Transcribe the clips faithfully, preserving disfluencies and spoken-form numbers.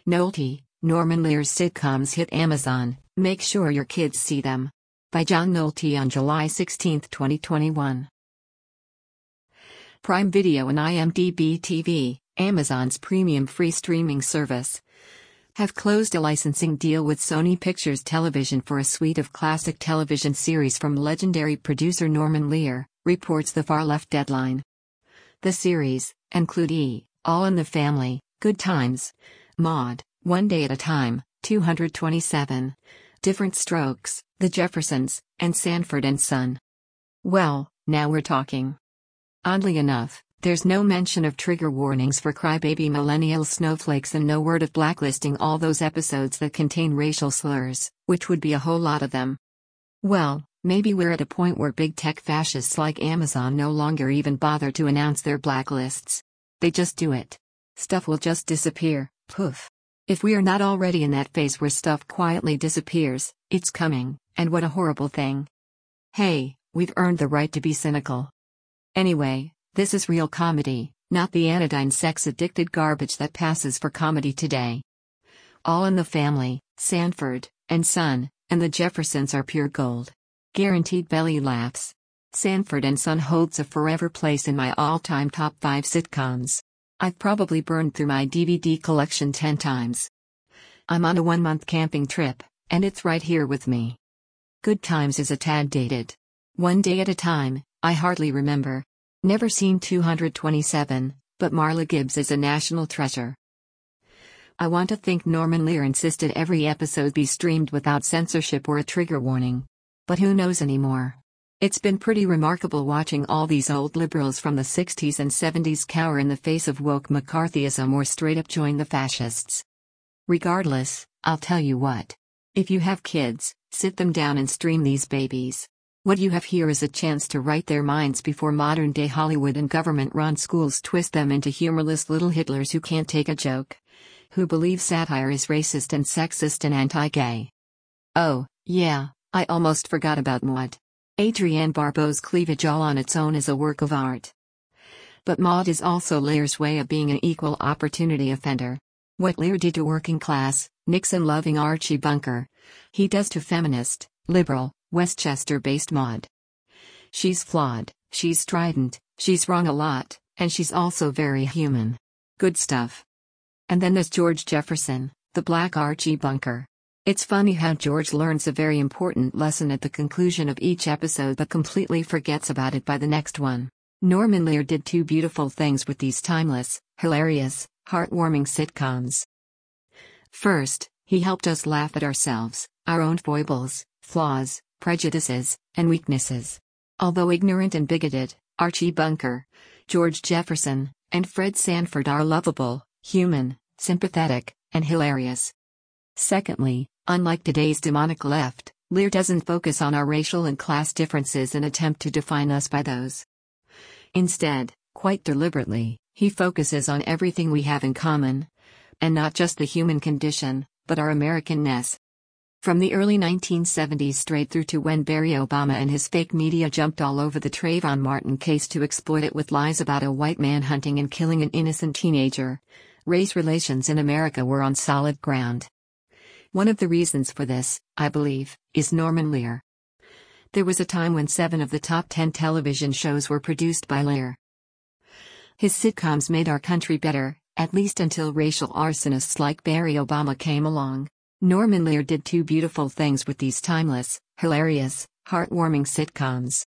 Nolte, Norman Lear's sitcoms hit Amazon, make sure your kids see them. By John Nolte on July sixteenth, twenty twenty-one. Prime Video and IMDb T V, Amazon's premium free streaming service, have closed a licensing deal with Sony Pictures Television for a suite of classic television series from legendary producer Norman Lear, reports the Far Left Deadline. The series include E! All in the Family, Good Times, Maude, One Day at a Time, two twenty-seven, Different Strokes, The Jeffersons, and Sanford and Son. Well, now we're talking. Oddly enough, there's no mention of trigger warnings for crybaby millennial snowflakes and no word of blacklisting all those episodes that contain racial slurs, which would be a whole lot of them. Well, maybe we're at a point where big tech fascists like Amazon no longer even bother to announce their blacklists. They just do it. Stuff will just disappear, poof. If we are not already in that phase where stuff quietly disappears, it's coming, and what a horrible thing. Hey, we've earned the right to be cynical. Anyway, this is real comedy, not the anodyne sex-addicted garbage that passes for comedy today. All in the Family, Sanford and Son, and The Jeffersons are pure gold. Guaranteed belly laughs. Sanford and Son holds a forever place in my all-time top five sitcoms. I've probably burned through my D V D collection ten times. I'm on a one-month camping trip, and it's right here with me. Good Times is a tad dated. One Day at a Time, I hardly remember. Never seen two twenty-seven, but Marla Gibbs is a national treasure. I want to think Norman Lear insisted every episode be streamed without censorship or a trigger warning. But who knows anymore? It's been pretty remarkable watching all these old liberals from the sixties and seventies cower in the face of woke McCarthyism or straight up join the fascists. Regardless, I'll tell you what. If you have kids, sit them down and stream these babies. What you have here is a chance to right their minds before modern-day Hollywood and government-run schools twist them into humorless little Hitlers who can't take a joke. Who believe satire is racist and sexist and anti-gay. Oh, yeah, I almost forgot about Maude. Adrienne Barbeau's cleavage all on its own is a work of art. But Maude is also Lear's way of being an equal opportunity offender. What Lear did to working-class, Nixon-loving Archie Bunker, he does to feminist, liberal, Westchester-based Maude. She's flawed, she's strident, she's wrong a lot, and she's also very human. Good stuff. And then there's George Jefferson, the black Archie Bunker. It's funny how George learns a very important lesson at the conclusion of each episode but completely forgets about it by the next one. Norman Lear did two beautiful things with these timeless, hilarious, heartwarming sitcoms. First, he helped us laugh at ourselves, our own foibles, flaws, prejudices, and weaknesses. Although ignorant and bigoted, Archie Bunker, George Jefferson, and Fred Sanford are lovable, human, sympathetic, and hilarious. Secondly, unlike today's demonic left, Lear doesn't focus on our racial and class differences and attempt to define us by those. Instead, quite deliberately, he focuses on everything we have in common. And not just the human condition, but our Americanness. From the early nineteen seventies straight through to when Barry Obama and his fake media jumped all over the Trayvon Martin case to exploit it with lies about a white man hunting and killing an innocent teenager, race relations in America were on solid ground. One of the reasons for this, I believe, is Norman Lear. There was a time when seven of the top ten television shows were produced by Lear. His sitcoms made our country better, at least until racial arsonists like Barry Obama came along. Norman Lear did two beautiful things with these timeless, hilarious, heartwarming sitcoms.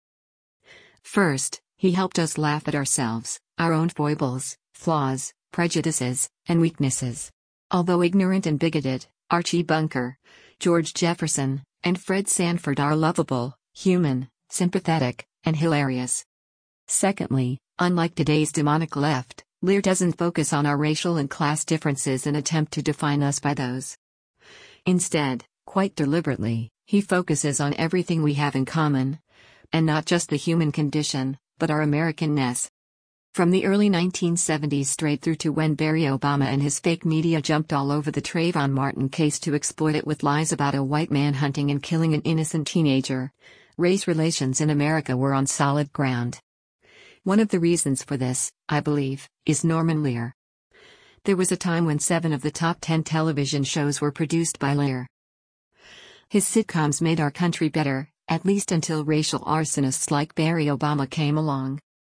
First, he helped us laugh at ourselves, our own foibles, flaws, prejudices, and weaknesses. Although ignorant and bigoted, Archie Bunker, George Jefferson, and Fred Sanford are lovable, human, sympathetic, and hilarious. Secondly, unlike today's demonic left, Lear doesn't focus on our racial and class differences and attempt to define us by those. Instead, quite deliberately, he focuses on everything we have in common. And not just the human condition, but our Americanness. From the early nineteen seventies straight through to when Barry Obama and his fake media jumped all over the Trayvon Martin case to exploit it with lies about a white man hunting and killing an innocent teenager, race relations in America were on solid ground. One of the reasons for this, I believe, is Norman Lear. There was a time when seven of the top ten television shows were produced by Lear. His sitcoms made our country better, at least until racial arsonists like Barry Obama came along.